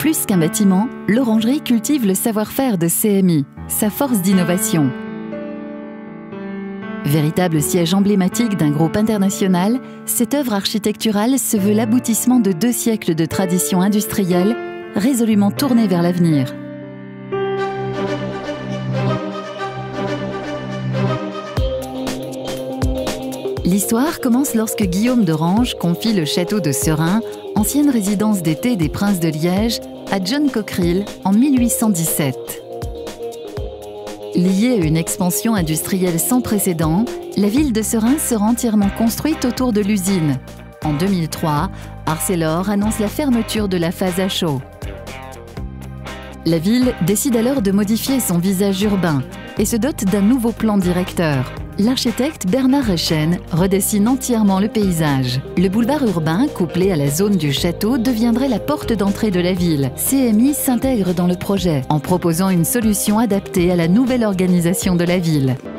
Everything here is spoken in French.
Plus qu'un bâtiment, l'Orangerie cultive le savoir-faire de CMI, sa force d'innovation. Véritable siège emblématique d'un groupe international, cette œuvre architecturale se veut l'aboutissement de 2 siècles de tradition industrielle, résolument tournée vers l'avenir. L'histoire commence lorsque Guillaume d'Orange confie le château de Seraing, ancienne résidence d'été des princes de Liège, à John Cockerill en 1817. Liée à une expansion industrielle sans précédent, la ville de Seraing sera entièrement construite autour de l'usine. En 2003, Arcelor annonce la fermeture de la phase à chaud. La ville décide alors de modifier son visage urbain et se dote d'un nouveau plan directeur. L'architecte Bernard Rechen redessine entièrement le paysage. Le boulevard urbain, couplé à la zone du château, deviendrait la porte d'entrée de la ville. CMI s'intègre dans le projet en proposant une solution adaptée à la nouvelle organisation de la ville.